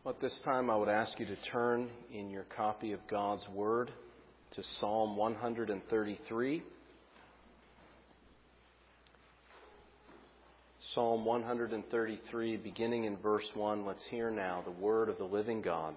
At this time, I would ask you to turn in your copy of God's Word to Psalm 133. Psalm 133, beginning in verse 1. Let's hear now the Word of the living God.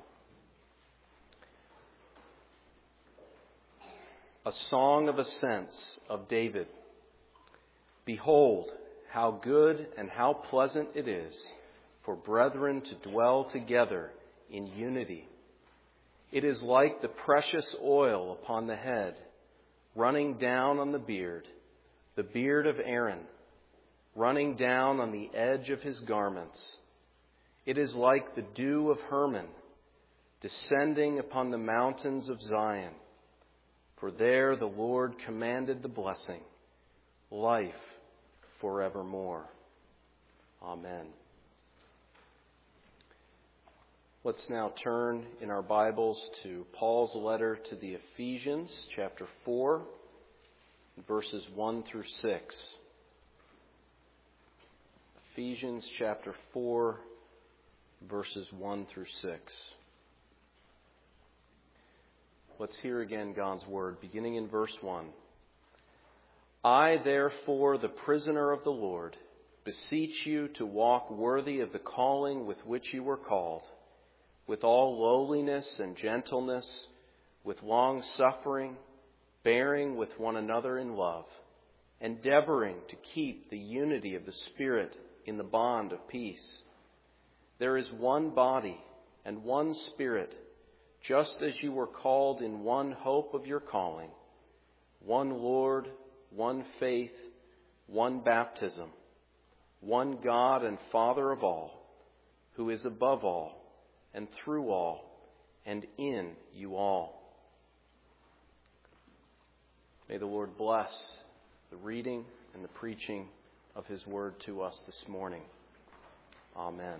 A song of ascents of David. Behold, how good and how pleasant it is for brethren to dwell together in unity. It is like the precious oil upon the head, running down on the beard of Aaron, running down on the edge of his garments. It is like the dew of Hermon, descending upon the mountains of Zion. For there the Lord commanded the blessing, life forevermore. Amen. Let's now turn in our Bibles to Paul's letter to the Ephesians, chapter 4, verses 1 through 6. Ephesians chapter 4, verses 1 through 6. Let's hear again God's word, beginning in verse 1. I, therefore, the prisoner of the Lord, beseech you to walk worthy of the calling with which you were called, with all lowliness and gentleness, with long suffering, bearing with one another in love, endeavoring to keep the unity of the Spirit in the bond of peace. There is one body and one Spirit, just as you were called in one hope of your calling, one Lord, one faith, one baptism, one God and Father of all, who is above all, and through all, and in you all. May the Lord bless the reading and the preaching of His word to us this morning. Amen.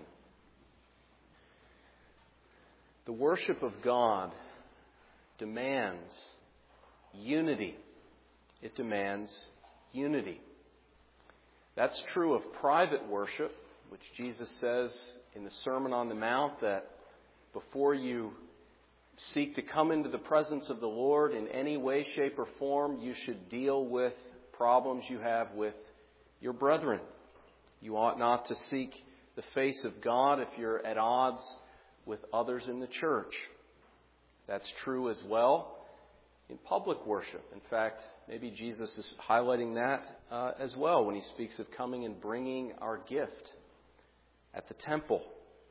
The worship of God demands unity. It demands unity. That's true of private worship, which Jesus says in the Sermon on the Mount that before you seek to come into the presence of the Lord in any way, shape, or form, you should deal with problems you have with your brethren. You ought not to seek the face of God if you're at odds with others in the church. That's true as well in public worship. In fact, maybe Jesus is highlighting that as well when he speaks of coming and bringing our gift at the temple,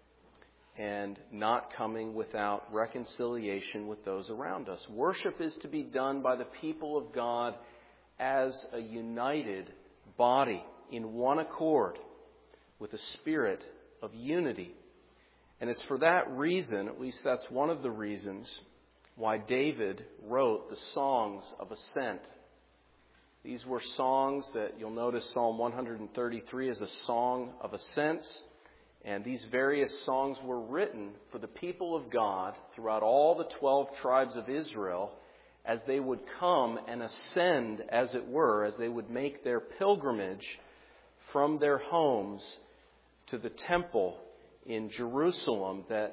and not coming without reconciliation with those around us. Worship is to be done by the people of God as a united body in one accord with a spirit of unity. And it's for that reason, at least that's one of the reasons, why David wrote the songs of ascent. These were songs that you'll notice Psalm 133 is a song of ascents. And these various songs were written for the people of God throughout all the 12 tribes of Israel as they would come and ascend, as it were, as they would make their pilgrimage from their homes to the temple in Jerusalem that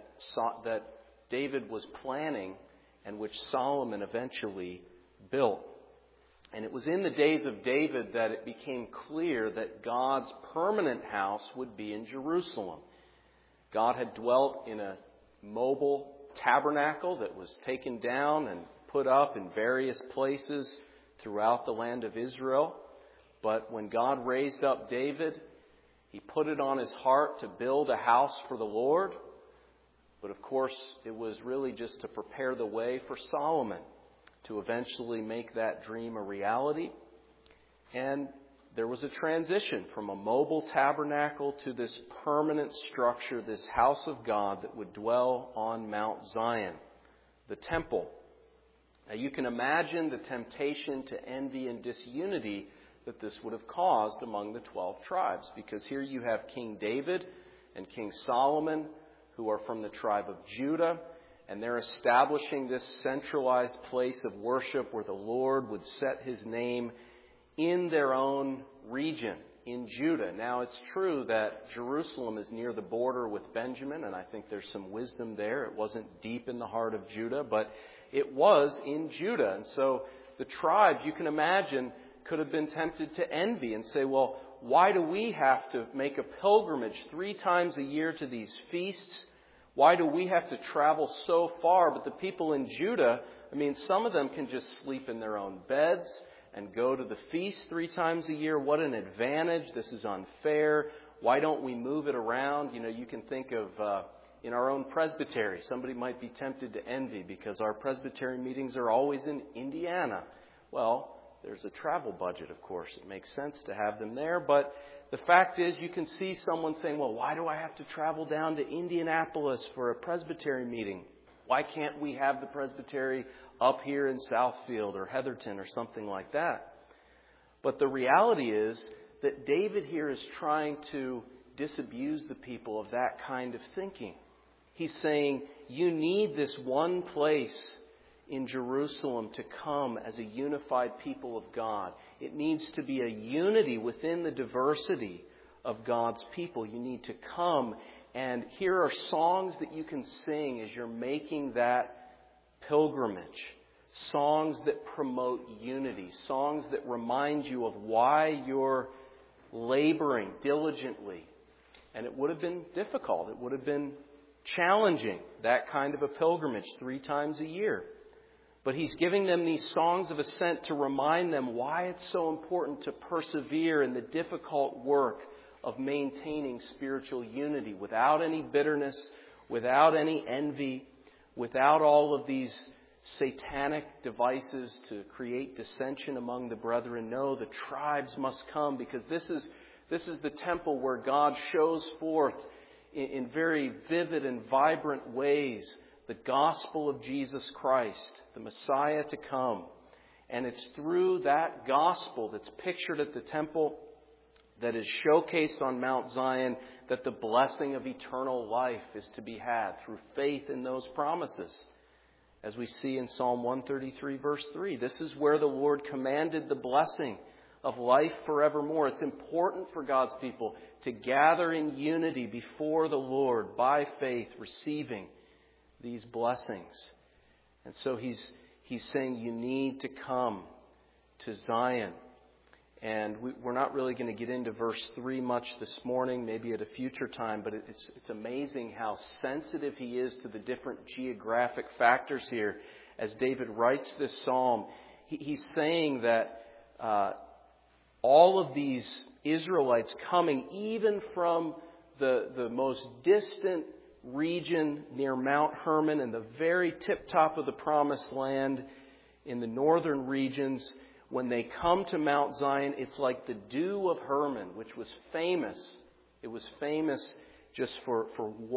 David was planning and which Solomon eventually built. And it was in the days of David that it became clear that God's permanent house would be in Jerusalem. God had dwelt in a mobile tabernacle that was taken down and put up in various places throughout the land of Israel. But when God raised up David, he put it on his heart to build a house for the Lord. But of course, it was really just to prepare the way for Solomon to eventually make that dream a reality. And there was a transition from a mobile tabernacle to this permanent structure, this house of God that would dwell on Mount Zion, the temple. Now you can imagine the temptation to envy and disunity that this would have caused among the 12 tribes, because here you have King David and King Solomon, who are from the tribe of Judah, and they're establishing this centralized place of worship where the Lord would set his name in their own region, in Judah. Now, it's true that Jerusalem is near the border with Benjamin, and I think there's some wisdom there. It wasn't deep in the heart of Judah, but it was in Judah. And so the tribes, you can imagine, could have been tempted to envy and say, well, why do we have to make a pilgrimage 3 times a year to these feasts? Why do we have to travel so far? But the people in Judah, I mean, some of them can just sleep in their own beds and go to the feast 3 times a year. What an advantage. This is unfair. Why don't we move it around? You know, you can think of in our own presbytery. Somebody might be tempted to envy because our presbytery meetings are always in Indiana. Well, there's a travel budget, of course. It makes sense to have them there. But the fact is, you can see someone saying, well, why do I have to travel down to Indianapolis for a presbytery meeting? Why can't we have the presbytery up here in Southfield or Heatherton or something like that? But the reality is that David here is trying to disabuse the people of that kind of thinking. He's saying, you need this one place in Jerusalem to come as a unified people of God. It needs to be a unity within the diversity of God's people. You need to come, and here are songs that you can sing as you're making that pilgrimage. Songs that promote unity. Songs that remind you of why you're laboring diligently. And it would have been difficult. It would have been challenging, that kind of a pilgrimage 3 times a year. But he's giving them these songs of ascent to remind them why it's so important to persevere in the difficult work of maintaining spiritual unity without any bitterness, without any envy, without all of these satanic devices to create dissension among the brethren. No, the tribes must come because this is the temple where God shows forth in very vivid and vibrant ways the gospel of Jesus Christ, the Messiah to come. And it's through that gospel that's pictured at the temple, that is showcased on Mount Zion, that the blessing of eternal life is to be had through faith in those promises. As we see in Psalm 133, verse 3, this is where the Lord commanded the blessing of life forevermore. It's important for God's people to gather in unity before the Lord by faith, receiving these blessings. And so he's saying you need to come to Zion. And we're not really going to get into verse 3 much this morning, maybe at a future time, but it's amazing how sensitive he is to the different geographic factors here. As David writes this psalm, he's saying that all of these Israelites coming, even from the most distant region near Mount Hermon and the very tip top of the Promised Land in the northern regions, when they come to Mount Zion, it's like the dew of Hermon, which was famous. It was famous just for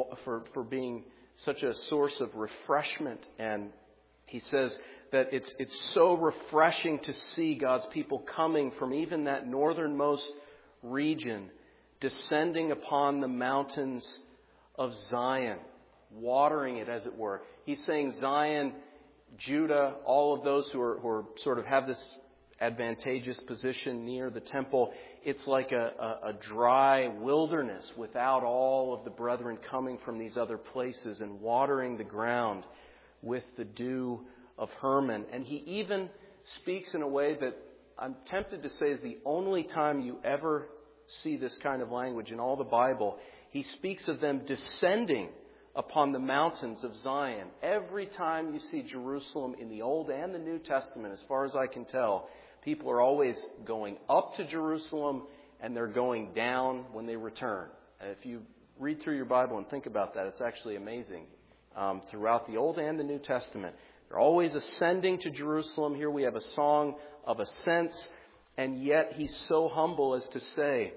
being such a source of refreshment. And he says that it's so refreshing to see God's people coming from even that northernmost region, descending upon the mountains of Zion, watering it, as it were. He's saying Zion, Judah, all of those who are sort of have this advantageous position near the temple, it's like a dry wilderness without all of the brethren coming from these other places and watering the ground with the dew of Hermon. And he even speaks in a way that I'm tempted to say is the only time you ever see this kind of language in all the Bible. He speaks of them descending upon the mountains of Zion. Every time you see Jerusalem in the Old and the New Testament, as far as I can tell, people are always going up to Jerusalem and they're going down when they return. If you read through your Bible and think about that, it's actually amazing. Throughout the Old and the New Testament, they're always ascending to Jerusalem. Here we have a song of ascents, and yet he's so humble as to say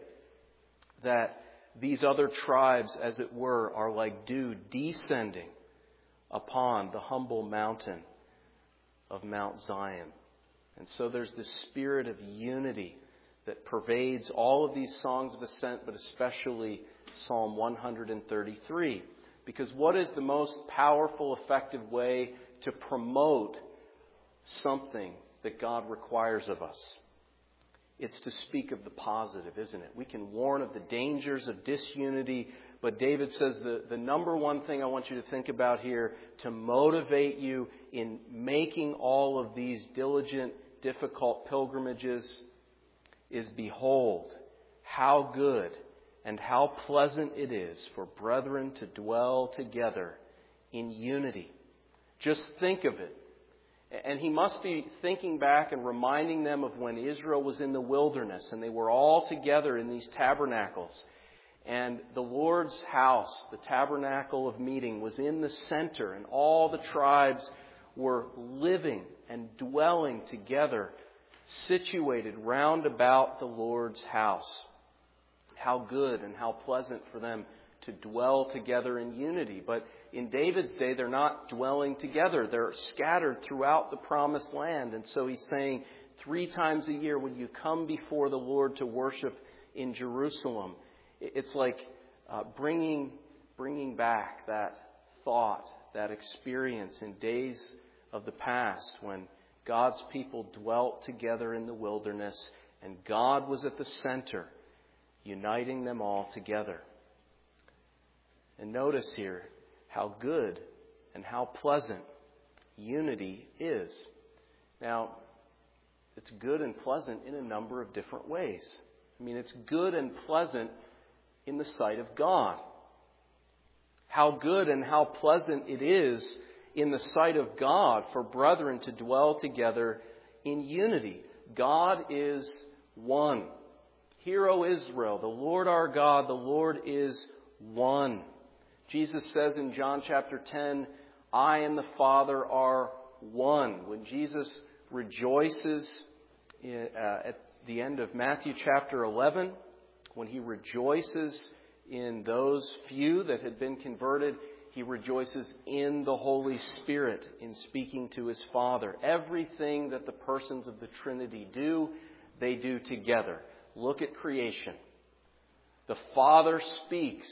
that these other tribes, as it were, are like dew descending upon the humble mountain of Mount Zion. And so there's this spirit of unity that pervades all of these songs of ascent, but especially Psalm 133. Because what is the most powerful, effective way to promote something that God requires of us? it's to speak of the positive, isn't it? We can warn of the dangers of disunity, but David says the number one thing I want you to think about here to motivate you in making all of these diligent, difficult pilgrimages is, behold, how good and how pleasant it is for brethren to dwell together in unity. Just think of it. And he must be thinking back and reminding them of when Israel was in the wilderness and they were all together in these tabernacles. And the Lord's house, the tabernacle of meeting, was in the center, and all the tribes were living and dwelling together, situated round about the Lord's house. How good and how pleasant for them to dwell together in unity. But in David's day, they're not dwelling together. They're scattered throughout the promised land. And so he's saying 3 times a year when you come before the Lord to worship in Jerusalem, it's like bringing back that thought, that experience in days of the past when God's people dwelt together in the wilderness and God was at the center, uniting them all together. And notice here how good and how pleasant unity is. Now, it's good and pleasant in a number of different ways. I mean, it's good and pleasant in the sight of God. How good and how pleasant it is in the sight of God for brethren to dwell together in unity. God is one. Hear, O Israel, the Lord our God, the Lord is one. Jesus says in John chapter 10, I and the Father are one. When Jesus rejoices at the end of Matthew chapter 11, when he rejoices in those few that had been converted, he rejoices in the Holy Spirit in speaking to his Father. Everything that the persons of the Trinity do, they do together. Look at creation. The Father speaks.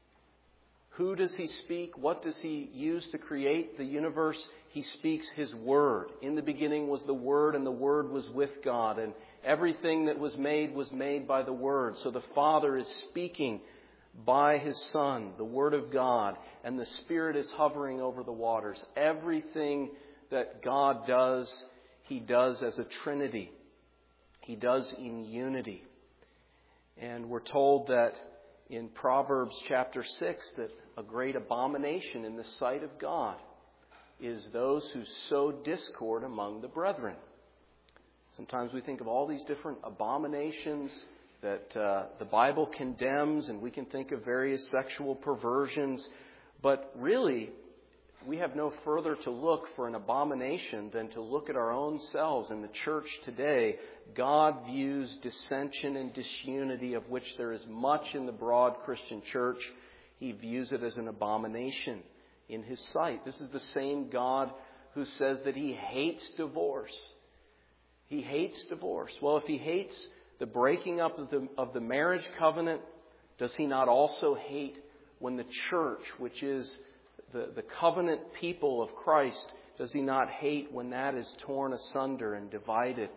Who does he speak? What does he use to create the universe? He speaks his Word. In the beginning was the Word, and the Word was with God. And everything that was made by the Word. So the Father is speaking by his Son, the Word of God. And the Spirit is hovering over the waters. Everything that God does, he does as a Trinity. He does in unity. And we're told that in Proverbs chapter 6 that a great abomination in the sight of God is those who sow discord among the brethren. Sometimes we think of all these different abominations that the Bible condemns, and we can think of various sexual perversions. But really, we have no further to look for an abomination than to look at our own selves in the church today. God views dissension and disunity, of which there is much in the broad Christian church. He views it as an abomination in his sight. This is the same God who says that he hates divorce. He hates divorce. Well, if he hates the breaking up of the marriage covenant, does he not also hate when the church, which is the covenant people of Christ, does he not hate when that is torn asunder and divided?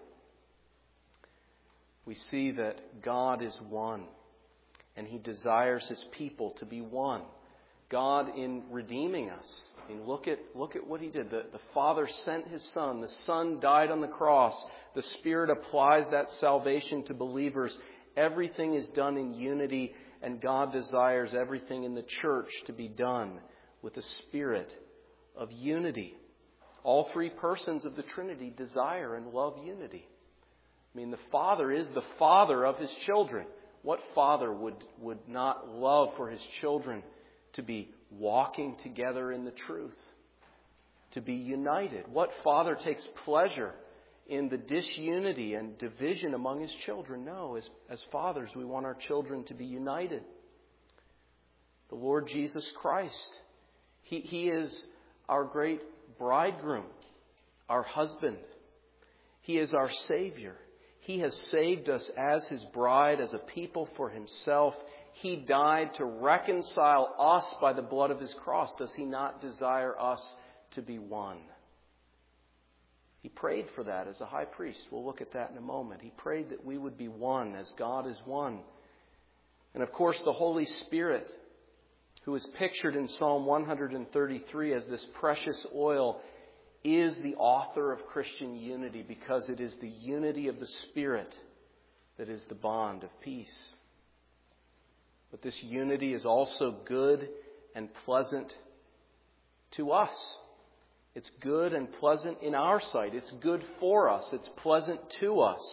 We see that God is one, and he desires his people to be one. God, in redeeming us, I mean, look at what he did. The Father sent his Son. The Son died on the cross. The Spirit applies that salvation to believers. Everything is done in unity, and God desires everything in the church to be done with a spirit of unity. All 3 persons of the Trinity desire and love unity. I mean, the Father is the Father of his children. What father would not love for his children to be walking together in the truth, to be united? What father takes pleasure in the disunity and division among his children? No, as fathers, we want our children to be united. The Lord Jesus Christ, He is our great bridegroom, our husband. He is our Savior. He has saved us as his bride, as a people for himself. He died to reconcile us by the blood of his cross. Does he not desire us to be one? He prayed for that as a high priest. We'll look at that in a moment. He prayed that we would be one as God is one. And of course, the Holy Spirit, who is pictured in Psalm 133 as this precious oil, is the author of Christian unity, because it is the unity of the Spirit that is the bond of peace. But this unity is also good and pleasant to us. It's good and pleasant in our sight. It's good for us. It's pleasant to us.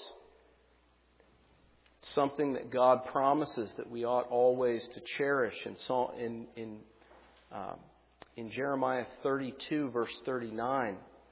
It's something that God promises that we ought always to cherish. In Jeremiah 32, verse 39,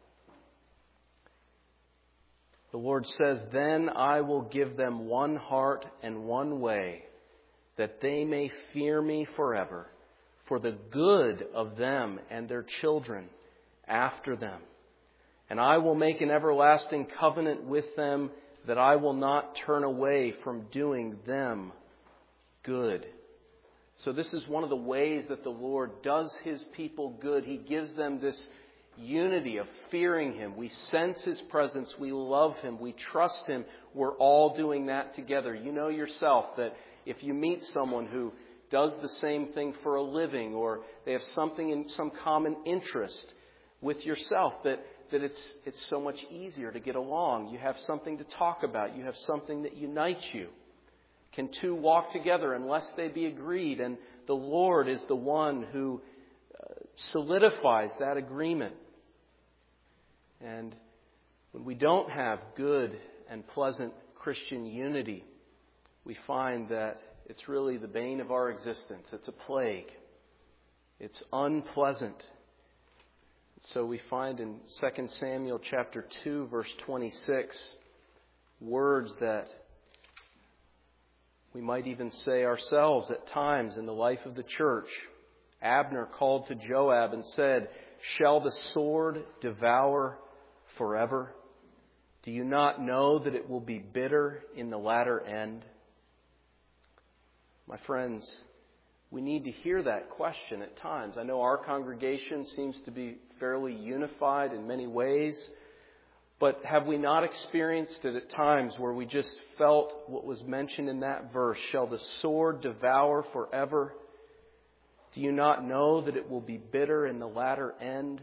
the Lord says, "Then I will give them one heart and one way, that they may fear me forever, for the good of them and their children after them. And I will make an everlasting covenant with them, that I will not turn away from doing them good." So this is one of the ways that the Lord does His people good. He gives them this unity of fearing Him. We sense His presence. We love Him. We trust Him. We're all doing that together. You know yourself that if you meet someone who does the same thing for a living, or they have something in some common interest with yourself, that it's so much easier to get along. You have something to talk about. You have something that unites you. Can two walk together unless they be agreed? And the Lord is the one who solidifies that agreement. And when we don't have good and pleasant Christian unity, we find that it's really the bane of our existence. It's a plague. It's unpleasant. So we find in 2 Samuel chapter 2, verse 26, words that we might even say ourselves at times in the life of the church. Abner called to Joab and said, "Shall the sword devour forever? Do you not know that it will be bitter in the latter end?" My friends, we need to hear that question at times. I know our congregation seems to be fairly unified in many ways, but have we not experienced it at times where we just felt what was mentioned in that verse? Shall the sword devour forever? Do you not know that it will be bitter in the latter end?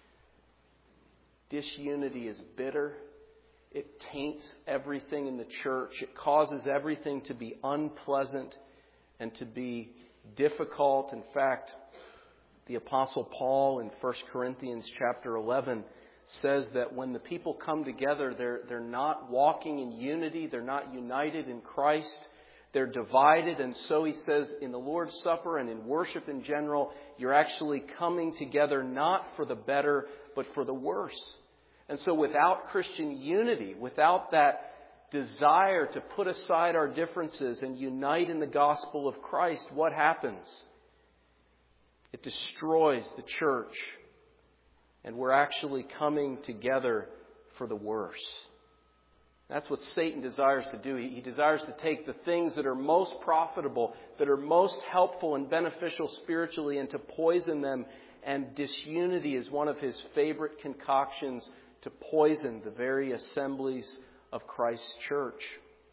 Disunity is bitter. It taints everything in the church. It causes everything to be unpleasant and to be difficult. In fact, the Apostle Paul in 1 Corinthians chapter 11 says that when the people come together, they're not walking in unity. They're not united in Christ. They're divided. And so he says in the Lord's Supper and in worship in general, you're actually coming together not for the better, but for the worse. And so without Christian unity, without that desire to put aside our differences and unite in the gospel of Christ, what happens? It destroys the church. And we're actually coming together for the worse. That's what Satan desires to do. He desires to take the things that are most profitable, that are most helpful and beneficial spiritually, and to poison them. And disunity is one of his favorite concoctions to poison the very assemblies of Christ's church.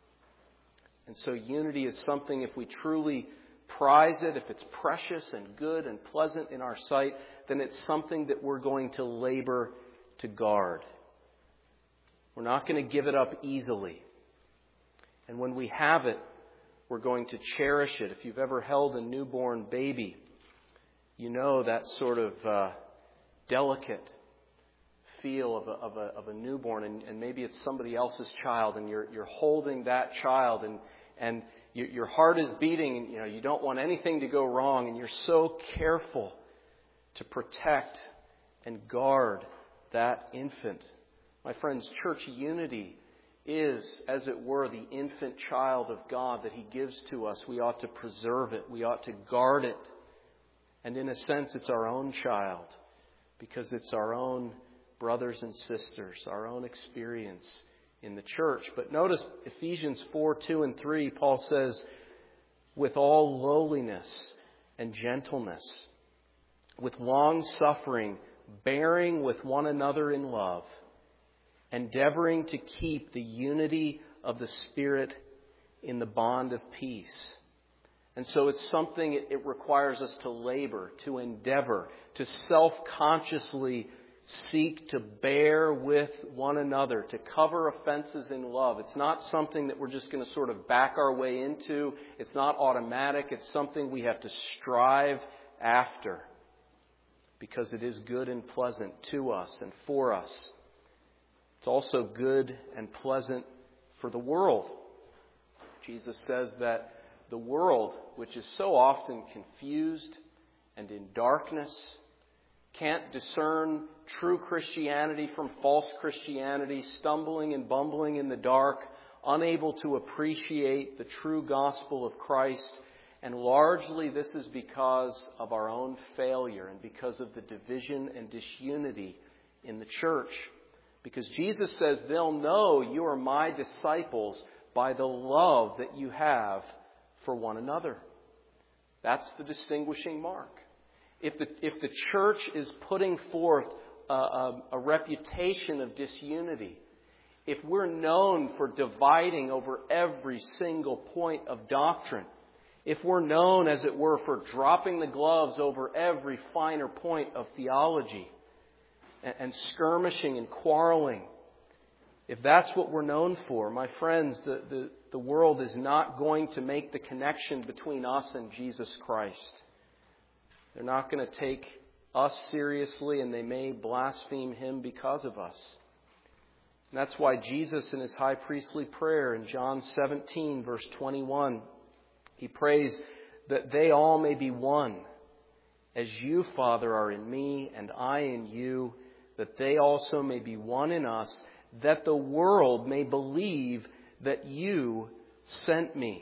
And so unity is something, if we truly prize it, if it's precious and good and pleasant in our sight, then it's something that we're going to labor to guard. We're not going to give it up easily. And when we have it, we're going to cherish it. If you've ever held a newborn baby, you know that sort of delicate feel of a newborn, and maybe it's somebody else's child, and you're holding that child, and your heart is beating, and you don't want anything to go wrong, and you're so careful to protect and guard that infant. My friends, church unity is, as it were, the infant child of God that He gives to us. We ought to preserve it. We ought to guard it. And in a sense, it's our own child, because it's our own brothers and sisters, our own experience in the church. But notice Ephesians 4:2-3, Paul says, with all lowliness and gentleness, with long suffering, bearing with one another in love, endeavoring to keep the unity of the Spirit in the bond of peace. And so it's something it requires us to labor, to endeavor, to self-consciously seek to bear with one another, to cover offenses in love. It's not something that we're just going to sort of back our way into. It's not automatic. It's something we have to strive after because it is good and pleasant to us and for us. It's also good and pleasant for the world. Jesus says that the world, which is so often confused and in darkness, can't discern true Christianity from false Christianity, stumbling and bumbling in the dark, unable to appreciate the true gospel of Christ. And largely this is because of our own failure and because of the division and disunity in the church. Because Jesus says they'll know you are my disciples by the love that you have for one another. That's the distinguishing mark. If the church is putting forth a reputation of disunity, if we're known for dividing over every single point of doctrine, if we're known, as it were, for dropping the gloves over every finer point of theology and skirmishing and quarreling, if that's what we're known for, my friends, the world is not going to make the connection between us and Jesus Christ. They're not going to take us seriously, and they may blaspheme Him because of us. And that's why Jesus, in His high priestly prayer in John 17, verse 21, He prays that they all may be one, as you, Father, are in me and I in you, that they also may be one in us, that the world may believe that you sent me.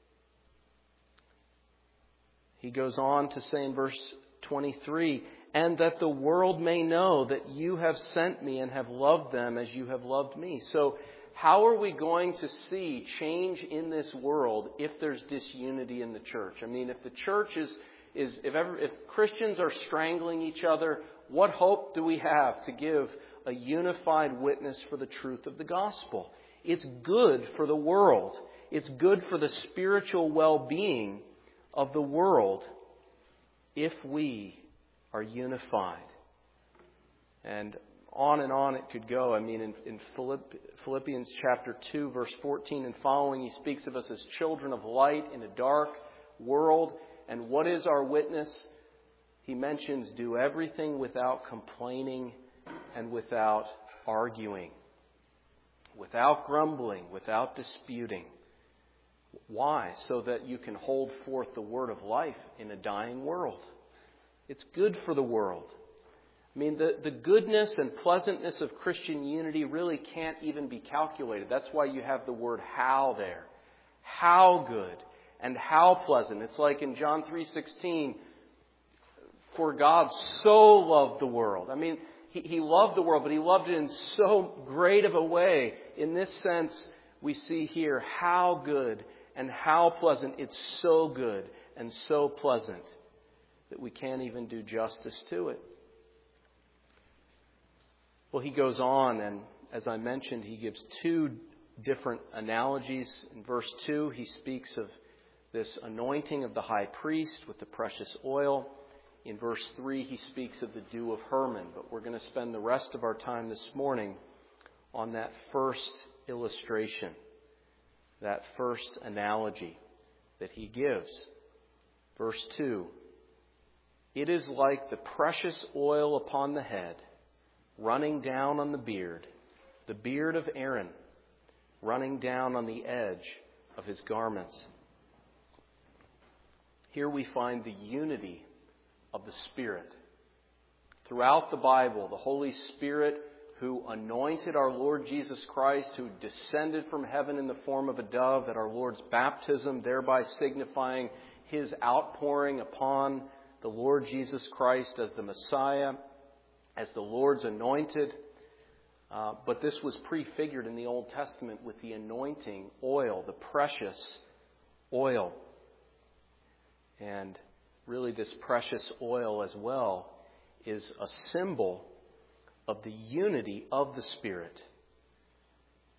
He goes on to say in verse 23, and that the world may know that you have sent me and have loved them as you have loved me. So how are we going to see change in this world if there's disunity in the church? I mean, if the church if Christians are strangling each other, what hope do we have to give a unified witness for the truth of the gospel? It's good for the world. It's good for the spiritual well-being of the world if we are unified. And on it could go. I mean, in Philippians chapter 2, verse 14 and following, he speaks of us as children of light in a dark world. And what is our witness? He mentions, do everything without complaining and without arguing, without grumbling, without disputing. Why? So that you can hold forth the word of life in a dying world. It's good for the world. I mean, the goodness and pleasantness of Christian unity really can't even be calculated. That's why you have the word how there. How good and how pleasant. It's like in John 3:16, for God so loved the world. I mean, He loved the world, but He loved it in so great of a way. In this sense, we see here how good and how pleasant. It's so good and so pleasant that we can't even do justice to it. Well, he goes on, and as I mentioned, he gives two different analogies. In verse 2, he speaks of this anointing of the high priest with the precious oil. In verse 3, he speaks of the dew of Hermon. But we're going to spend the rest of our time this morning on that first illustration, that first analogy that he gives. Verse 2, it is like the precious oil upon the head, running down on the beard of Aaron, running down on the edge of his garments. Here we find the unity of the Spirit. Throughout the Bible, the Holy Spirit who anointed our Lord Jesus Christ, who descended from heaven in the form of a dove at our Lord's baptism, thereby signifying His outpouring upon the Lord Jesus Christ as the Messiah, as the Lord's anointed. But this was prefigured in the Old Testament with the anointing oil, the precious oil. And really this precious oil as well is a symbol of the unity of the Spirit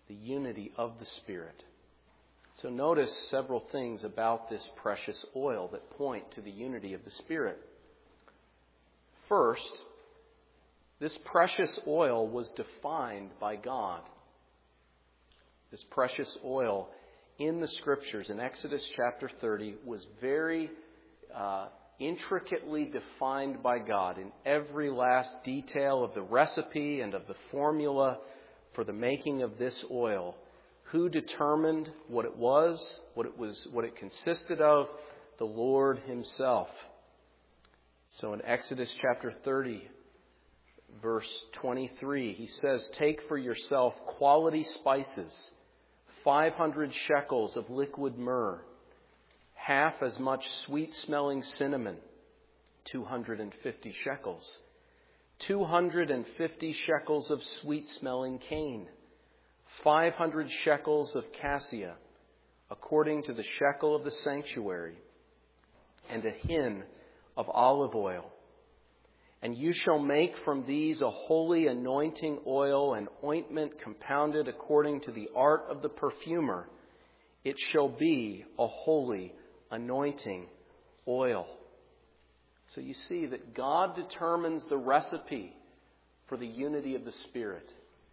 the unity of the Spirit. So notice several things about this precious oil that point to the unity of the Spirit. First, this precious oil was defined by God. This precious oil in the Scriptures, in Exodus chapter 30, was very intricately defined by God in every last detail of the recipe and of the formula for the making of this oil. Who determined what it was, what it consisted of? The Lord Himself. So in Exodus chapter 30, verse 23, He says, "Take for yourself quality spices, 500 shekels of liquid myrrh, half as much sweet-smelling cinnamon, 250 shekels, 250 shekels of sweet-smelling cane, 500 shekels of cassia, according to the shekel of the sanctuary, and a hin of olive oil. And you shall make from these a holy anointing oil, an ointment compounded according to the art of the perfumer. It shall be a holy anointing oil." So you see that God determines the recipe for the unity of the Spirit.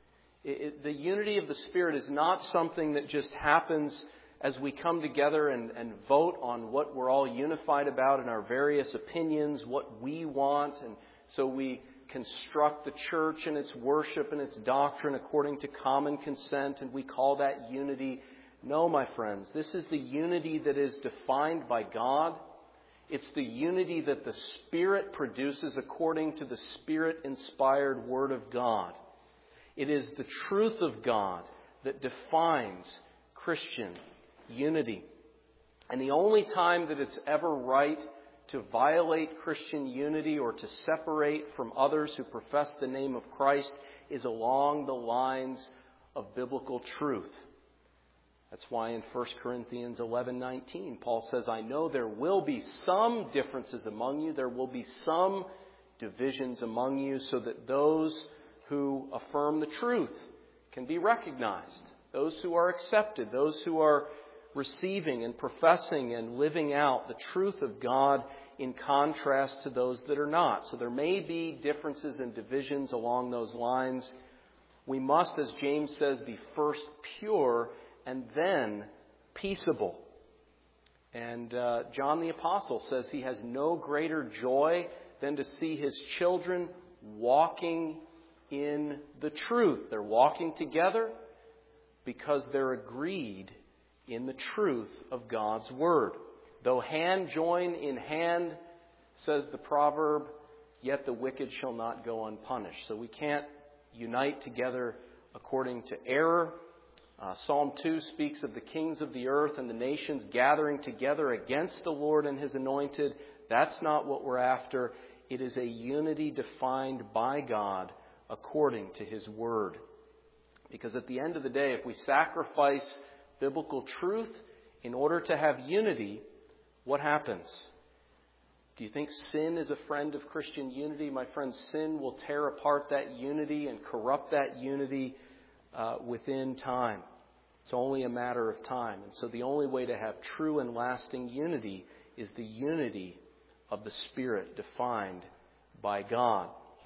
The unity of the Spirit is not something that just happens as we come together and vote on what we're all unified about in our various opinions, what we want, and so we construct the church and its worship and its doctrine according to common consent, and we call that unity. No, my friends, this is the unity that is defined by God. It's the unity that the Spirit produces according to the Spirit-inspired Word of God. It is the truth of God that defines Christian unity. And the only time that it's ever right to violate Christian unity or to separate from others who profess the name of Christ is along the lines of biblical truth. That's why in 1 Corinthians 11:19, Paul says, "I know there will be some differences among you. There will be some divisions among you, so that those who affirm the truth can be recognized. Those who are accepted, those who are receiving and professing and living out the truth of God in contrast to those that are not." So there may be differences and divisions along those lines. We must, as James says, be first pure and then peaceable. And John the Apostle says he has no greater joy than to see his children walking in the truth. They're walking together because they're agreed in the truth of God's Word. "Though hand join in hand," says the proverb, "yet the wicked shall not go unpunished." So we can't unite together according to error. Psalm 2 speaks of the kings of the earth and the nations gathering together against the Lord and His anointed. That's not what we're after. It is a unity defined by God according to His Word. Because at the end of the day, if we sacrifice biblical truth in order to have unity, what happens? Do you think sin is a friend of Christian unity? My friends, sin will tear apart that unity and corrupt that unity within time. It's only a matter of time. And so the only way to have true and lasting unity is the unity of the Spirit defined by God.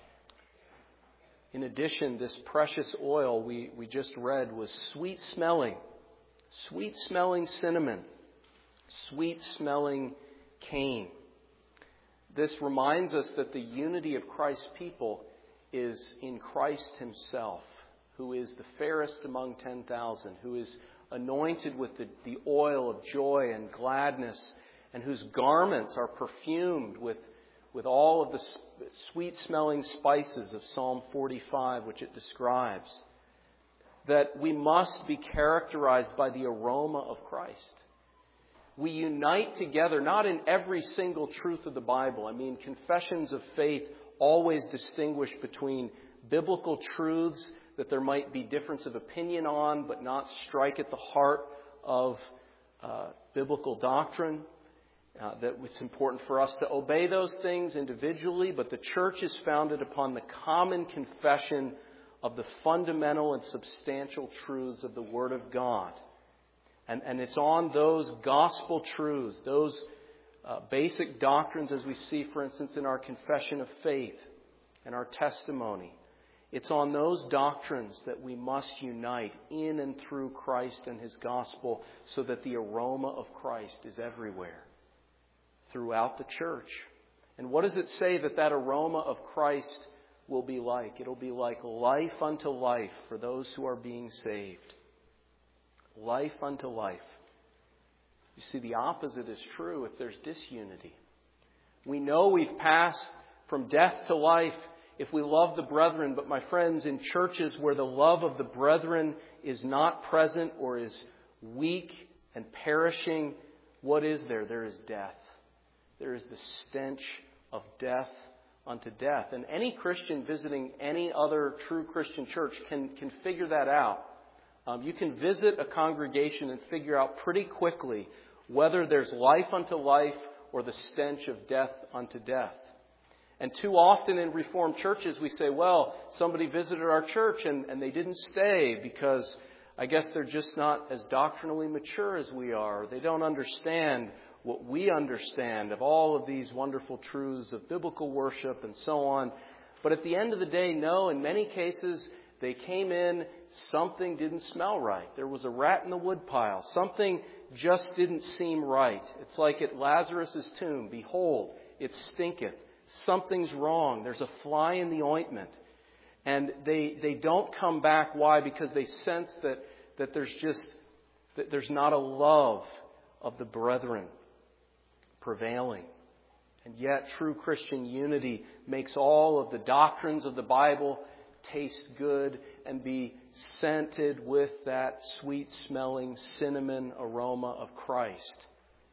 In addition, this precious oil we just read was sweet-smelling cinnamon, sweet-smelling cane. This reminds us that the unity of Christ's people is in Christ Himself, who is the fairest among 10,000, who is anointed with the oil of joy and gladness, and whose garments are perfumed with all of the sweet-smelling spices of Psalm 45, which it describes. That we must be characterized by the aroma of Christ. We unite together, not in every single truth of the Bible. I mean, confessions of faith always distinguish between biblical truths that there might be difference of opinion on, but not strike at the heart of biblical doctrine. That it's important for us to obey those things individually, but the church is founded upon the common confession of the fundamental and substantial truths of the Word of God. And it's on those gospel truths, those basic doctrines, as we see, for instance, in our confession of faith and our testimony. It's on those doctrines that we must unite in and through Christ and His gospel so that the aroma of Christ is everywhere throughout the church. And what does it say that aroma of Christ will be like? It'll be like life unto life for those who are being saved. Life unto life. You see, the opposite is true if there's disunity. We know we've passed from death to life if we love the brethren. But my friends, in churches where the love of the brethren is not present or is weak and perishing, what is there? There is death. There is the stench of death unto death. And any Christian visiting any other true Christian church can figure that out. You can visit a congregation and figure out pretty quickly whether there's life unto life or the stench of death unto death. And too often in Reformed churches we say, well, somebody visited our church and they didn't stay because I guess they're just not as doctrinally mature as we are. They don't understand what we understand of all of these wonderful truths of biblical worship and so on. But at the end of the day, no, in many cases, they came in, something didn't smell right. There was a rat in the woodpile. Something just didn't seem right. It's like at Lazarus' tomb. Behold, it stinketh. Something's wrong. There's a fly in the ointment. And they don't come back. Why? Because they sense that there's not a love of the brethren prevailing. And yet true Christian unity makes all of the doctrines of the Bible taste good and be scented with that sweet-smelling cinnamon aroma of Christ.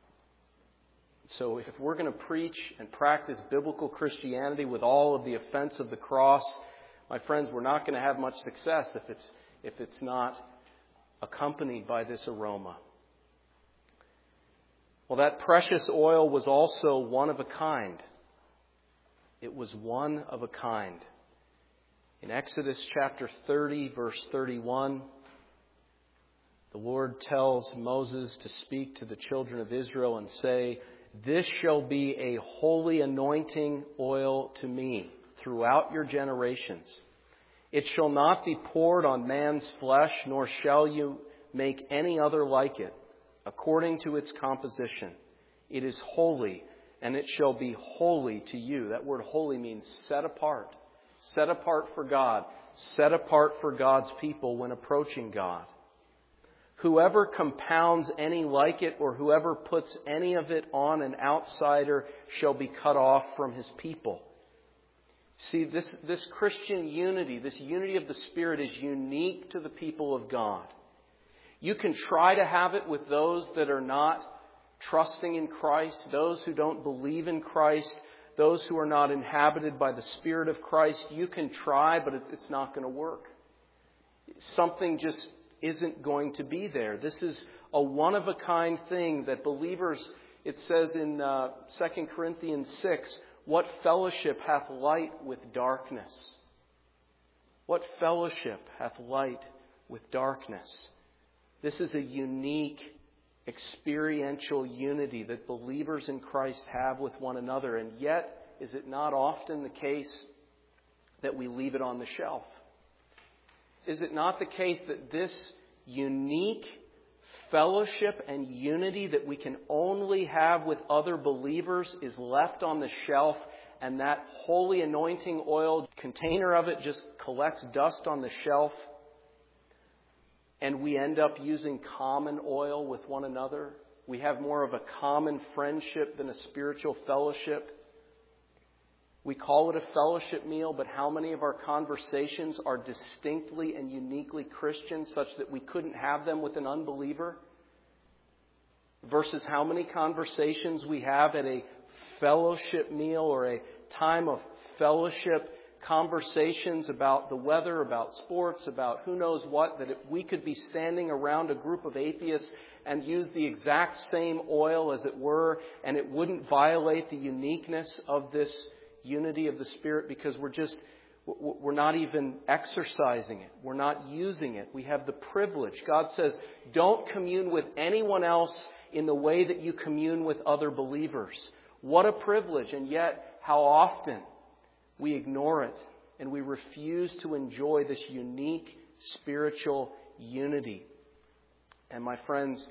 So if we're going to preach and practice biblical Christianity with all of the offense of the cross, my friends, we're not going to have much success if it's not accompanied by this aroma. Well, that precious oil was also one of a kind. It was one of a kind. In Exodus chapter 30, verse 31, the Lord tells Moses to speak to the children of Israel and say, "This shall be a holy anointing oil to me throughout your generations. It shall not be poured on man's flesh, nor shall you make any other like it, according to its composition. It is holy, and it shall be holy to you." That word holy means set apart. Set apart for God. Set apart for God's people when approaching God. "Whoever compounds any like it, or whoever puts any of it on an outsider, shall be cut off from his people." See, this Christian unity, this unity of the Spirit, is unique to the people of God. You can try to have it with those that are not trusting in Christ, those who don't believe in Christ, those who are not inhabited by the Spirit of Christ. You can try, but it's not going to work. Something just isn't going to be there. This is a one-of-a-kind thing that believers, it says in 2 Corinthians 6, "What fellowship hath light with darkness?" What fellowship hath light with darkness? This is a unique experiential unity that believers in Christ have with one another. And yet, is it not often the case that we leave it on the shelf? Is it not the case that this unique fellowship and unity that we can only have with other believers is left on the shelf, and that holy anointing oil container of it just collects dust on the shelf, and we end up using common oil with one another? We have more of a common friendship than a spiritual fellowship. We call it a fellowship meal, but how many of our conversations are distinctly and uniquely Christian, such that we couldn't have them with an unbeliever? Versus how many conversations we have at a fellowship meal or a time of fellowship, conversations about the weather, about sports, about who knows what, that if we could be standing around a group of atheists and use the exact same oil, as it were, and it wouldn't violate the uniqueness of this unity of the Spirit, because We're not even exercising it. We're not using it. We have the privilege. God says, don't commune with anyone else in the way that you commune with other believers. What a privilege. And yet, how often we ignore it and we refuse to enjoy this unique spiritual unity. And my friends,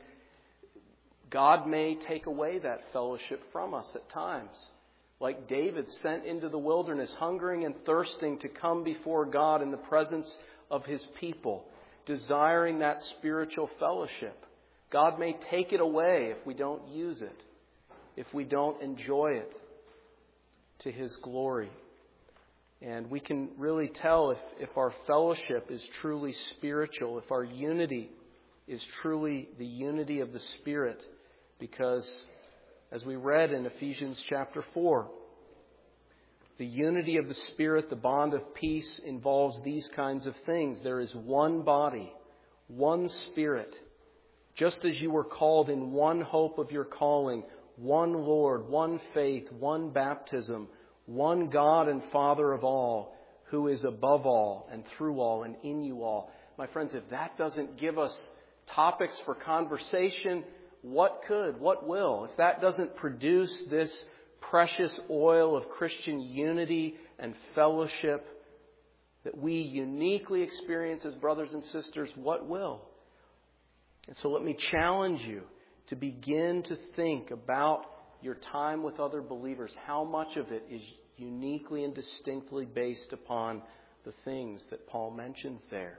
God may take away that fellowship from us at times. Like David sent into the wilderness, hungering and thirsting to come before God in the presence of His people, desiring that spiritual fellowship. God may take it away if we don't use it, if we don't enjoy it to His glory. And we can really tell if our fellowship is truly spiritual, if our unity is truly the unity of the Spirit, because as we read in Ephesians chapter 4, the unity of the Spirit, the bond of peace, involves these kinds of things. There is one body, one Spirit, just as you were called in one hope of your calling, one Lord, one faith, one baptism, one God and Father of all, who is above all and through all and in you all. My friends, if that doesn't give us topics for conversation, what could? What will? If that doesn't produce this precious oil of Christian unity and fellowship that we uniquely experience as brothers and sisters, what will? And so let me challenge you to begin to think about your time with other believers. How much of it is uniquely and distinctly based upon the things that Paul mentions there?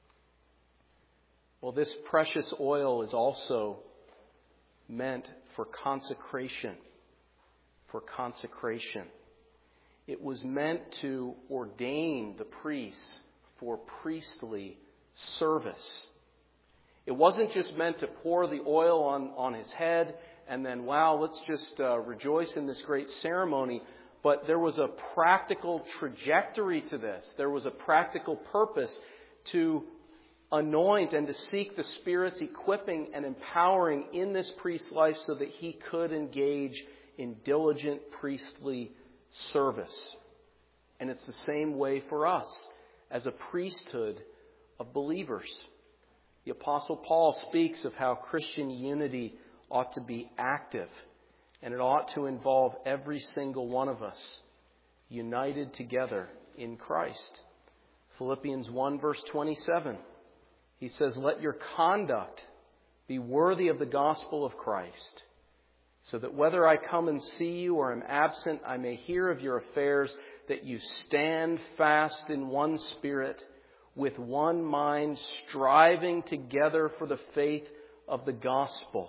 Well, this precious oil is also meant for consecration. For consecration. It was meant to ordain the priests for priestly service. It wasn't just meant to pour the oil on his head and then, wow, let's just rejoice in this great ceremony. But there was a practical trajectory to this. There was a practical purpose to anoint and to seek the Spirit's equipping and empowering in this priest's life so that he could engage in diligent priestly service. And it's the same way for us as a priesthood of believers. The Apostle Paul speaks of how Christian unity ought to be active, and it ought to involve every single one of us united together in Christ. Philippians 1 verse 27, he says, "Let your conduct be worthy of the gospel of Christ, so that whether I come and see you or am absent, I may hear of your affairs, that you stand fast in one spirit, with one mind, striving together for the faith of the gospel."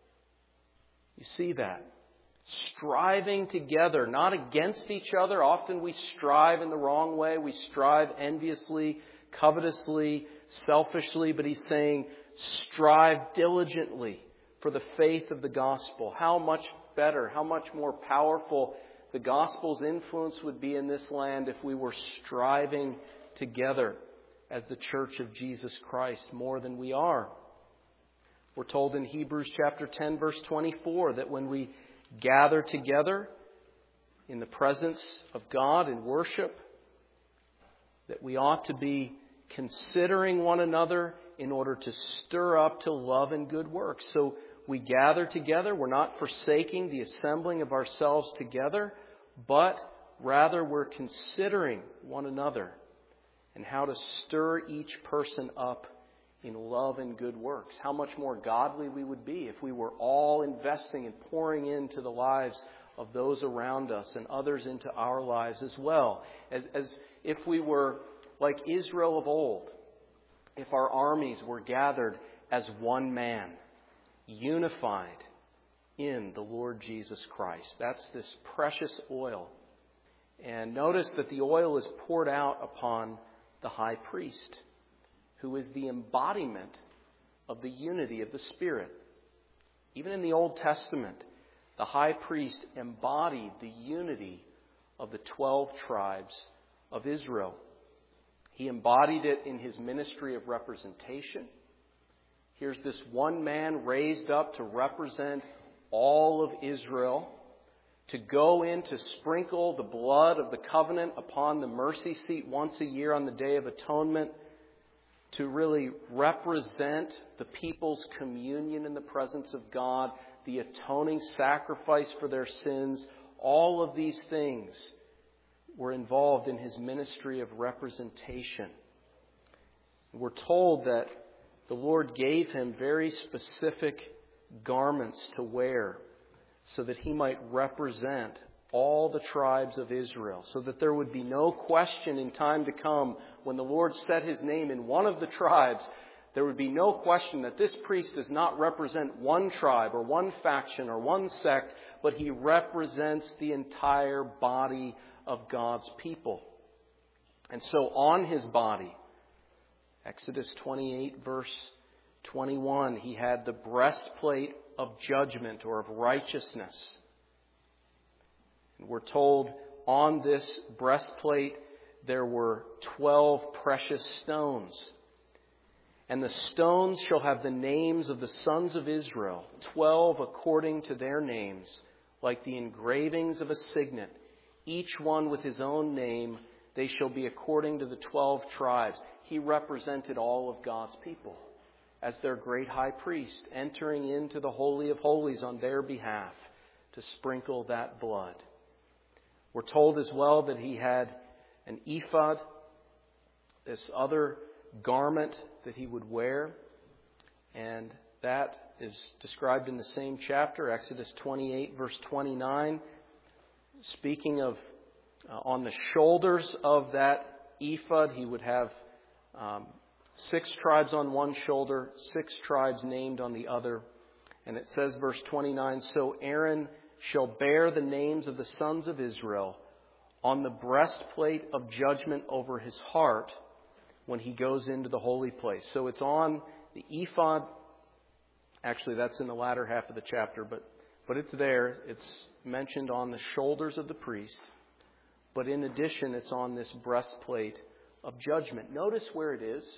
You see that? Striving together, not against each other. Often we strive in the wrong way. We strive enviously, covetously, selfishly. But he's saying, strive diligently for the faith of the gospel. How much better, how much more powerful the gospel's influence would be in this land if we were striving together as the Church of Jesus Christ more than we are. We're told in Hebrews chapter 10 verse 24 that when we gather together in the presence of God in worship, that we ought to be considering one another in order to stir up to love and good works. So we gather together. We're not forsaking the assembling of ourselves together, but rather we're considering one another and how to stir each person up in love and good works. How much more godly we would be if we were all investing and pouring into the lives of those around us and others into our lives as well. As if we were like Israel of old, if our armies were gathered as one man, unified in the Lord Jesus Christ. That's this precious oil. And notice that the oil is poured out upon the high priest, who is the embodiment of the unity of the Spirit. Even in the Old Testament, the high priest embodied the unity of the 12 tribes of Israel. He embodied it in his ministry of representation. Here's this one man raised up to represent all of Israel, to go in to sprinkle the blood of the covenant upon the mercy seat once a year on the Day of Atonement, to really represent the people's communion in the presence of God, the atoning sacrifice for their sins. All of these things were involved in his ministry of representation. We're told that the Lord gave him very specific garments to wear so that he might represent all the tribes of Israel, so that there would be no question in time to come when the Lord set his name in one of the tribes, there would be no question that this priest does not represent one tribe or one faction or one sect, but he represents the entire body of God's people. And so on his body, Exodus 28 verse 21, he had the breastplate of judgment or of righteousness. And we're told on this breastplate there were 12 precious stones. And the stones shall have the names of the sons of Israel, 12 according to their names, like the engravings of a signet, each one with his own name. They shall be according to the 12 tribes. He represented all of God's people as their great high priest, entering into the Holy of Holies on their behalf to sprinkle that blood. We're told as well that he had an ephod, this other garment that he would wear, and that is described in the same chapter, Exodus 28 verse 29, speaking of on the shoulders of that ephod he would have 6 tribes on one shoulder, 6 tribes named on the other. And it says, verse 29, so Aaron shall bear the names of the sons of Israel on the breastplate of judgment over his heart when he goes into the holy place. So it's on the ephod. Actually, that's in the latter half of the chapter, but it's there. It's mentioned on the shoulders of the priest. But in addition, it's on this breastplate of judgment. Notice where it is.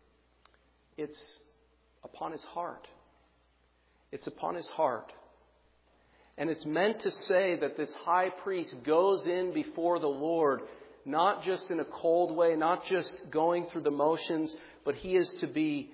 It's upon his heart. It's upon his heart. And it's meant to say that this high priest goes in before the Lord, not just in a cold way, not just going through the motions, but he is to be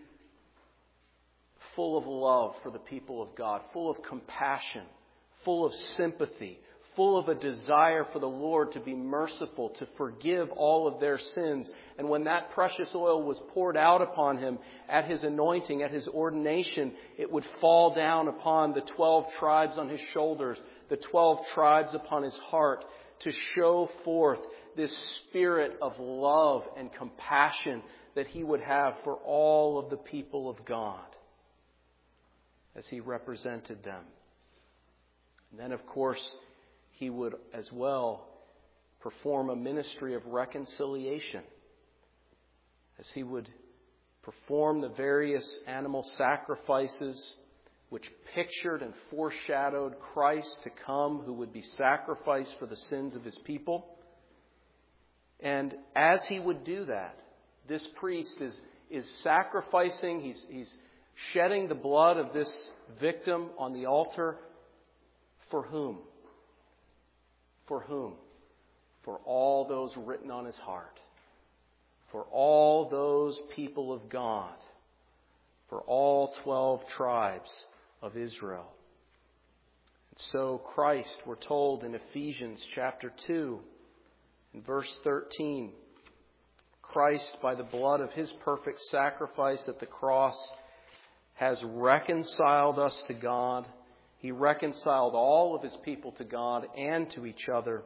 full of love for the people of God, full of compassion, full of sympathy, full of a desire for the Lord to be merciful, to forgive all of their sins. And when that precious oil was poured out upon him at his anointing, at his ordination, it would fall down upon the 12 tribes on his shoulders, the 12 tribes upon his heart, to show forth this spirit of love and compassion that he would have for all of the people of God as he represented them. And then, of course, he would as well perform a ministry of reconciliation as he would perform the various animal sacrifices which pictured and foreshadowed Christ to come, who would be sacrificed for the sins of his people. And as he would do that, this priest is sacrificing, he's shedding the blood of this victim on the altar. For whom? For whom? For all those written on his heart. For all those people of God. For all 12 tribes of Israel. And so Christ, we're told in Ephesians chapter 2, in verse 13, Christ, by the blood of his perfect sacrifice at the cross, has reconciled us to God. He reconciled all of his people to God and to each other.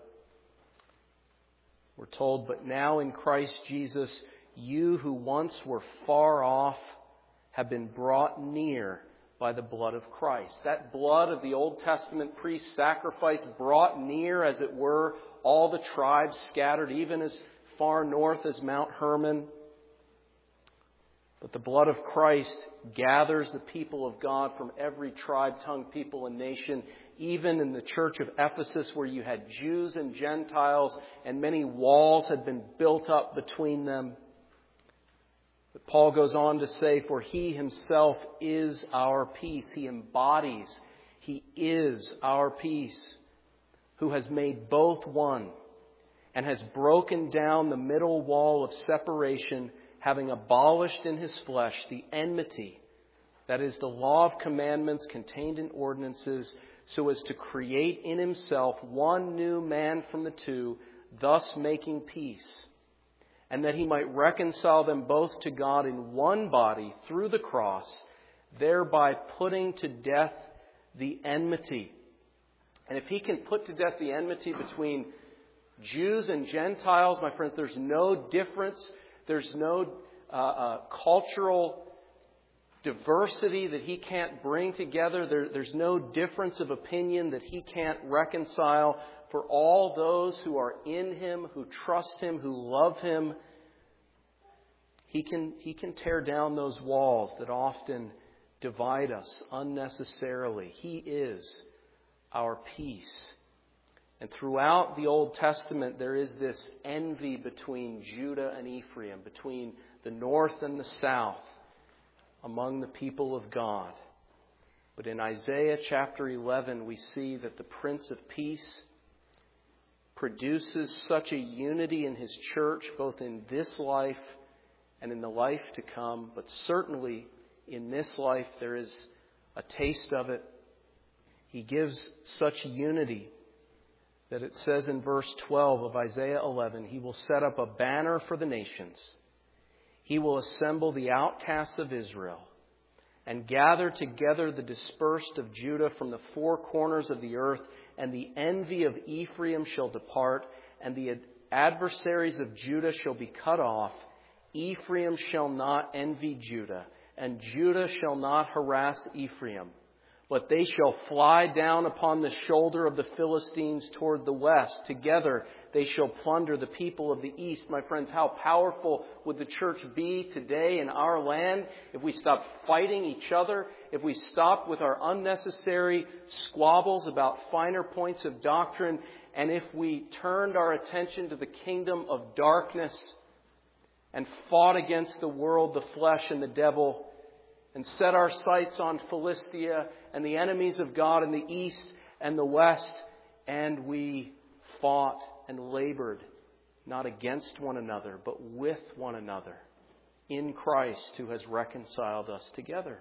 We're told, but now in Christ Jesus, you who once were far off have been brought near by the blood of Christ. That blood of the Old Testament priest sacrifice brought near, as it were, all the tribes scattered, even as far north as Mount Hermon. But the blood of Christ gathers the people of God from every tribe, tongue, people, and nation. Even in the church of Ephesus, where you had Jews and Gentiles, and many walls had been built up between them. But Paul goes on to say, for he himself is our peace. He embodies, he is our peace, who has made both one and has broken down the middle wall of separation, having abolished in his flesh the enmity, that is, the law of commandments contained in ordinances, so as to create in himself one new man from the two, thus making peace, and that he might reconcile them both to God in one body through the cross, thereby putting to death the enmity. And if he can put to death the enmity between Jews and Gentiles, my friends, there's no difference. There's no cultural diversity that he can't bring together. There's no difference of opinion that he can't reconcile for all those who are in him, who trust him, who love him. He can tear down those walls that often divide us unnecessarily. He is our peace. And throughout the Old Testament, there is this envy between Judah and Ephraim, between the north and the south, among the people of God. But in Isaiah chapter 11, we see that the Prince of Peace produces such a unity in his church, both in this life and in the life to come. But certainly in this life, there is a taste of it. He gives such unity that it says in verse 12 of Isaiah 11, he will set up a banner for the nations. He will assemble the outcasts of Israel and gather together the dispersed of Judah from the four corners of the earth, and the envy of Ephraim shall depart, and the adversaries of Judah shall be cut off. Ephraim shall not envy Judah, and Judah shall not harass Ephraim. But they shall fly down upon the shoulder of the Philistines toward the west. Together they shall plunder the people of the east. My friends, how powerful would the church be today in our land if we stopped fighting each other, if we stopped with our unnecessary squabbles about finer points of doctrine, and if we turned our attention to the kingdom of darkness and fought against the world, the flesh, and the devil, and set our sights on Philistia and the enemies of God in the east and the west, and we fought and labored not against one another, but with one another in Christ, who has reconciled us together.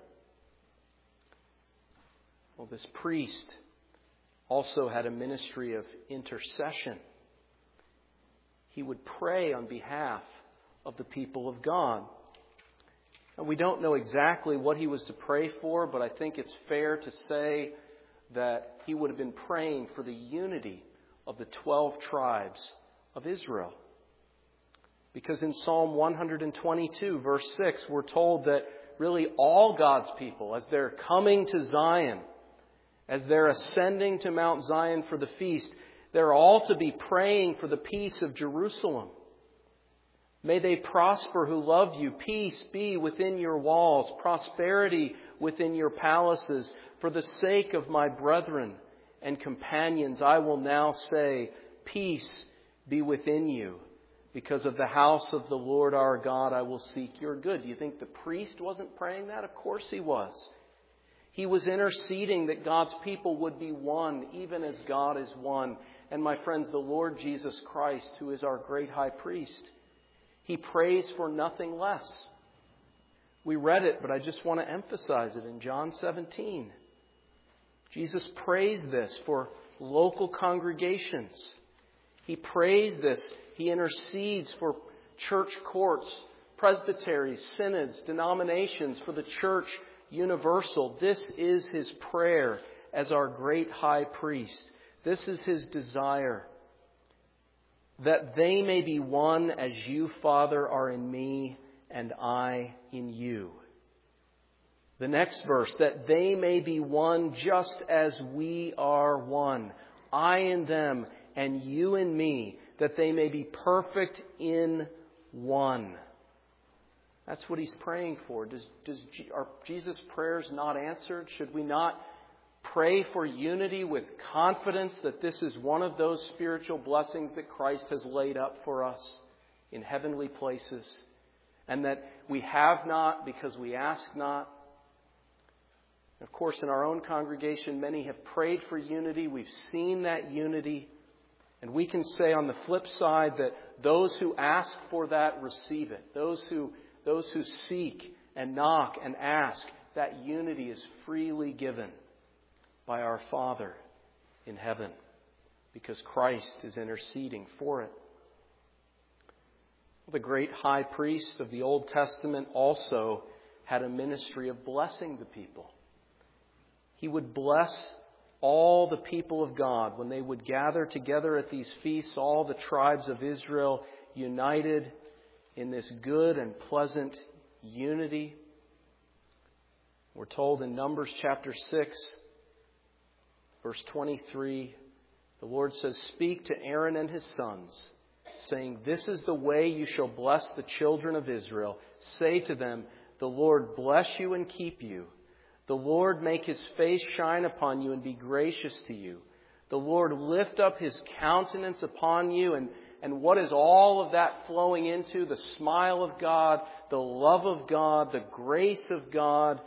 Well, this priest also had a ministry of intercession. He would pray on behalf of the people of God. And we don't know exactly what he was to pray for, but I think it's fair to say that he would have been praying for the unity of the 12 tribes of Israel. Because in Psalm 122, verse 6, we're told that really all God's people, as they're coming to Zion, as they're ascending to Mount Zion for the feast, they're all to be praying for the peace of Jerusalem. May they prosper who love you. Peace be within your walls, prosperity within your palaces. For the sake of my brethren and companions, I will now say, peace be within you. Because of the house of the Lord our God, I will seek your good. Do you think the priest wasn't praying that? Of course he was. He was interceding that God's people would be one, even as God is one. And my friends, the Lord Jesus Christ, who is our great high priest, he prays for nothing less. We read it, but I just want to emphasize it in John 17. Jesus prays this for local congregations. He prays this. He intercedes for church courts, presbyteries, synods, denominations, for the church universal. This is his prayer as our great high priest. This is his desire. That they may be one as you, Father, are in me and I in you. The next verse, that they may be one just as we are one. I in them and you in me, that they may be perfect in one. That's what he's praying for. Are Jesus' prayers not answered? Should we not pray for unity with confidence that this is one of those spiritual blessings that Christ has laid up for us in heavenly places, and that we have not because we ask not? Of course, in our own congregation, many have prayed for unity. We've seen that unity. And we can say on the flip side that those who ask for that receive it. Those who seek and knock and ask, that unity is freely given by our Father in heaven, because Christ is interceding for it. The great high priest of the Old Testament also had a ministry of blessing the people. He would bless all the people of God when they would gather together at these feasts, all the tribes of Israel united in this good and pleasant unity. We're told in Numbers chapter 6, verse 23, the Lord says, "Speak to Aaron and his sons, saying, 'This is the way you shall bless the children of Israel. Say to them, the Lord bless you and keep you. The Lord make His face shine upon you and be gracious to you. The Lord lift up His countenance upon you.'" And what is all of that flowing into? The smile of God, the love of God, the grace of God.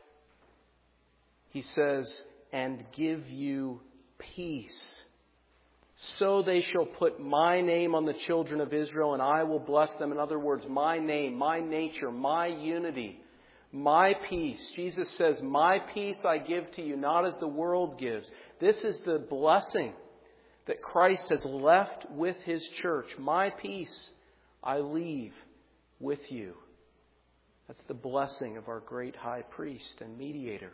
He says, "And give you peace. So they shall put my name on the children of Israel, and I will bless them." In other words, my name, my nature, my unity, my peace. Jesus says, "My peace I give to you, not as the world gives." This is the blessing that Christ has left with His church. "My peace I leave with you." That's the blessing of our great high priest and mediator.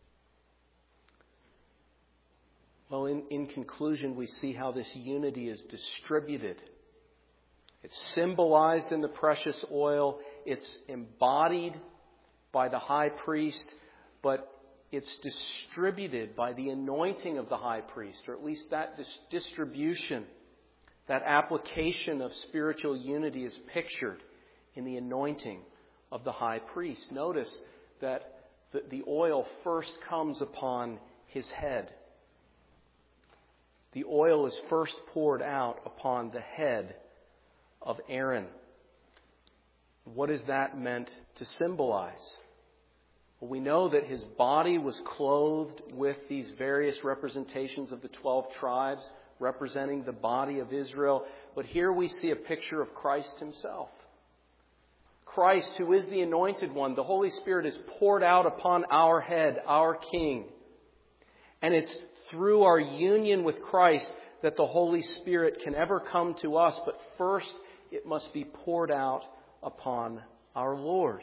Well, in conclusion, we see how this unity is distributed. It's symbolized in the precious oil. It's embodied by the high priest, but it's distributed by the anointing of the high priest, or at least that distribution, that application of spiritual unity is pictured in the anointing of the high priest. Notice that the oil first comes upon his head. The oil is first poured out upon the head of Aaron. What is that meant to symbolize? Well, we know that his body was clothed with these various representations of the 12 tribes, representing the body of Israel. But here we see a picture of Christ Himself. Christ, who is the Anointed One, the Holy Spirit is poured out upon our head, our King. And it's through our union with Christ that the Holy Spirit can ever come to us. But first, it must be poured out upon our Lord.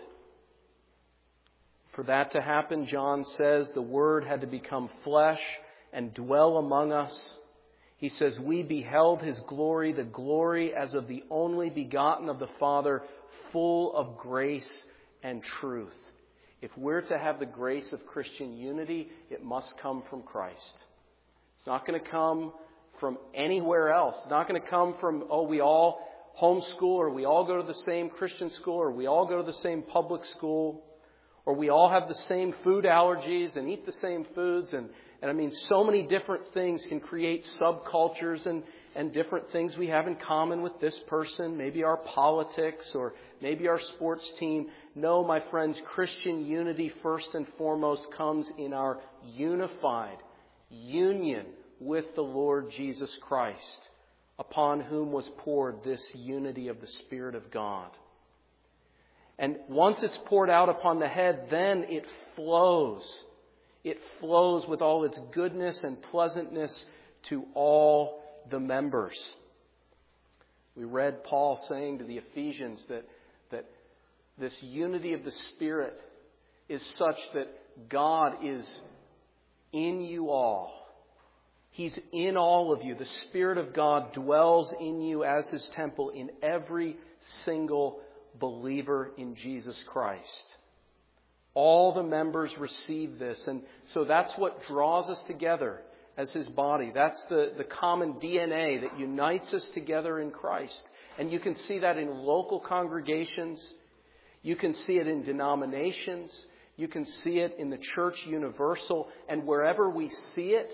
For that to happen, John says, the Word had to become flesh and dwell among us. He says, "We beheld His glory, the glory as of the only begotten of the Father, full of grace and truth." If we're to have the grace of Christian unity, it must come from Christ. It's not going to come from anywhere else. It's not going to come from, we all homeschool, or we all go to the same Christian school, or we all go to the same public school, or we all have the same food allergies and eat the same foods. And I mean, so many different things can create subcultures and different things we have in common with this person. Maybe our politics or maybe our sports team. No, my friends, Christian unity first and foremost comes in our unified union with the Lord Jesus Christ, upon whom was poured this unity of the Spirit of God. And once it's poured out upon the head, then it flows. It flows with all its goodness and pleasantness to all the members. We read Paul saying to the Ephesians that this unity of the Spirit is such that God is in you all. He's in all of you. The Spirit of God dwells in you as His temple in every single believer in Jesus Christ. All the members receive this. And so that's what draws us together as His body. That's the common DNA that unites us together in Christ. And you can see that in local congregations. You can see it in denominations. You can see it in the church universal. And wherever we see it,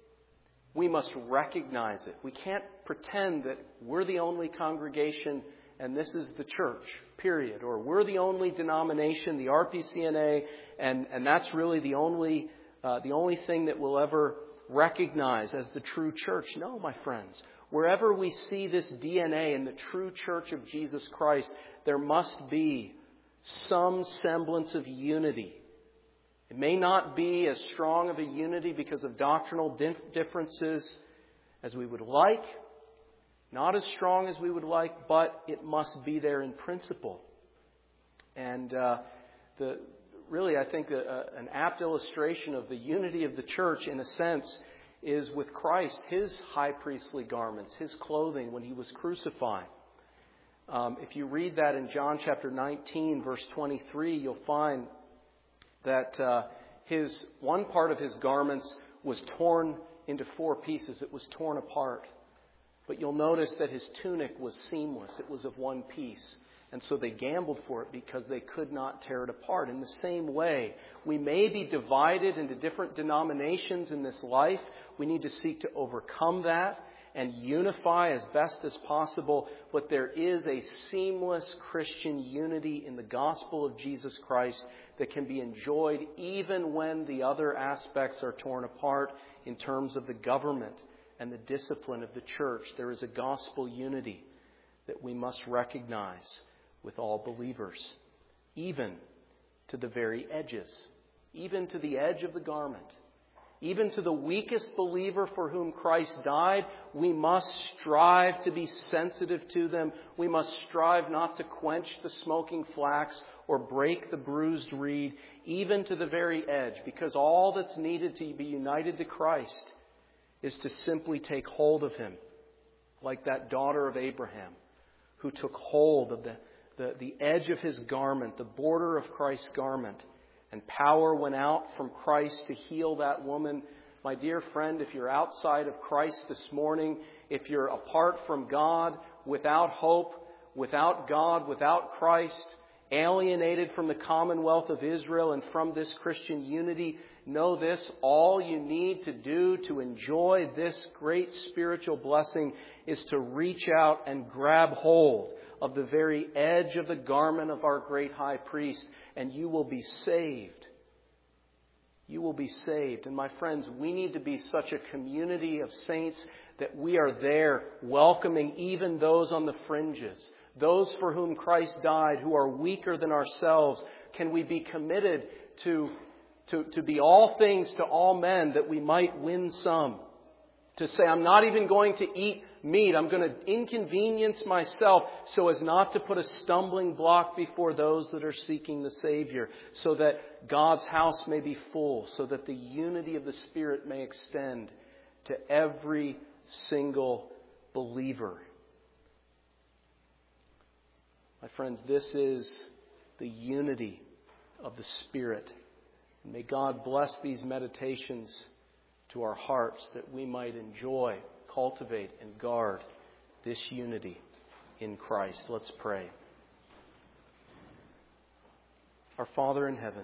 we must recognize it. We can't pretend that we're the only congregation and this is the church, period. Or we're the only denomination, the RPCNA, and that's really the only thing that we'll ever recognize as the true church. No, my friends. Wherever we see this DNA in the true church of Jesus Christ, there must be some semblance of unity. It may not be as strong of a unity because of doctrinal differences as we would like, not as strong as we would like, but it must be there in principle. And really, I think an apt illustration of the unity of the church, in a sense, is with Christ, His high priestly garments, His clothing when He was crucified. If you read that in John chapter 19, verse 23, you'll find that one part of His garments was torn into 4 pieces. It was torn apart. But you'll notice that His tunic was seamless. It was of one piece. And so they gambled for it because they could not tear it apart. In the same way, we may be divided into different denominations in this life. We need to seek to overcome that and unify as best as possible. But there is a seamless Christian unity in the gospel of Jesus Christ that can be enjoyed even when the other aspects are torn apart in terms of the government and the discipline of the church. There is a gospel unity that we must recognize with all believers, even to the very edges, even to the edge of the garment. Even to the weakest believer for whom Christ died, we must strive to be sensitive to them. We must strive not to quench the smoking flax or break the bruised reed, even to the very edge, because all that's needed to be united to Christ is to simply take hold of Him, like that daughter of Abraham who took hold of the edge of his garment, the border of Christ's garment, and power went out from Christ to heal that woman. My dear friend, if you're outside of Christ this morning, if you're apart from God, without hope, without God, without Christ, alienated from the commonwealth of Israel and from this Christian unity, know this: all you need to do to enjoy this great spiritual blessing is to reach out and grab hold of the very edge of the garment of our great high priest, and you will be saved. You will be saved. And my friends, we need to be such a community of saints that we are there welcoming even those on the fringes, those for whom Christ died, who are weaker than ourselves. Can we be committed to be all things to all men that we might win some? To say, I'm not even going to eat meat. I'm going to inconvenience myself so as not to put a stumbling block before those that are seeking the Savior, so that God's house may be full, so that the unity of the Spirit may extend to every single believer. My friends, this is the unity of the Spirit. May God bless these meditations to our hearts that we might enjoy, cultivate, and guard this unity in Christ. Let's pray. Our Father in heaven,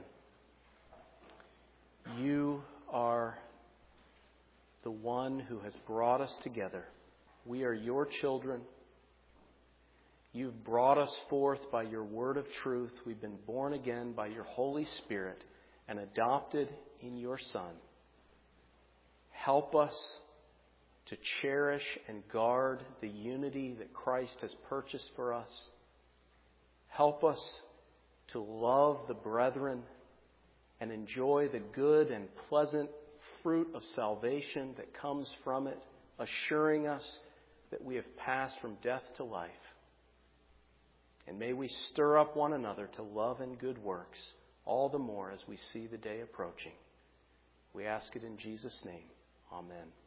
You are the one who has brought us together. We are Your children. You've brought us forth by Your word of truth. We've been born again by Your Holy Spirit and adopted in Your Son. Help us to cherish and guard the unity that Christ has purchased for us. Help us to love the brethren and enjoy the good and pleasant fruit of salvation that comes from it, assuring us that we have passed from death to life. And may we stir up one another to love and good works, all the more as we see the day approaching. We ask it in Jesus' name. Amen.